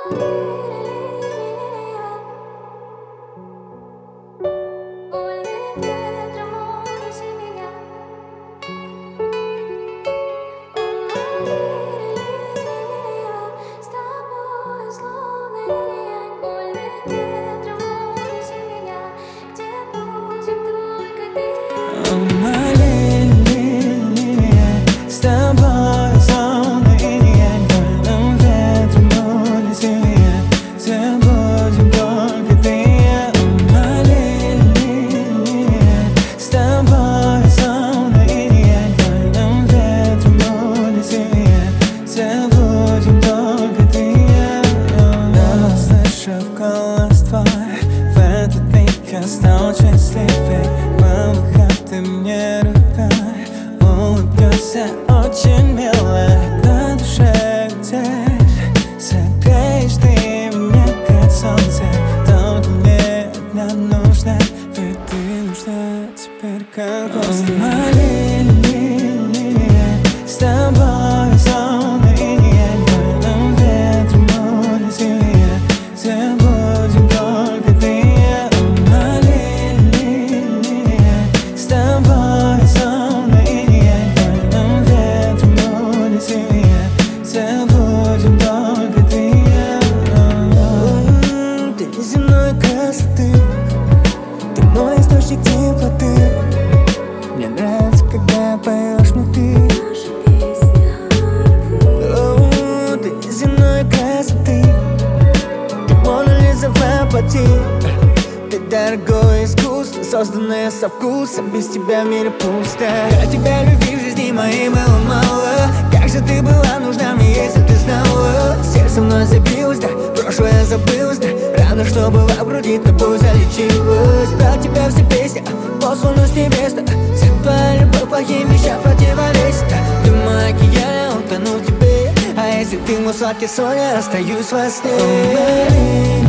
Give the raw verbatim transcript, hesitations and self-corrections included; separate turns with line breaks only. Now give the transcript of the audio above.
Я стал счастливее, помахав ты мне рукой. Улыбнешься очень мило, на душе где согреешь ты меня, как солнце. Только мне одна нужна, ведь ты нужна теперь как воздух. Моя лилия, с тобой солнце и я вольным ветром улетим. Все будем только ты. Ты мой источник теплоты. Мне нравится, когда поешь внутри. О, ты неземной красоты. Ты Мона Лиза воплоти. Ты дорогое искусство, созданное со вкусом. Без тебя в мире пусто. Я тебя любви в жизни моей было мало. Как же ты была нужна мне, если ты знала. Сердце вновь забилось, да, прошлое забылось, да. Рано, что была в груди, тобой залечилась. Про тебя все песни, посланы с небес, да. Вся твоя любовь плохим вещам противовесит, да. Ты мой океан, утону в тебе. А если ты мой сладкий сон, я остаюсь во сне.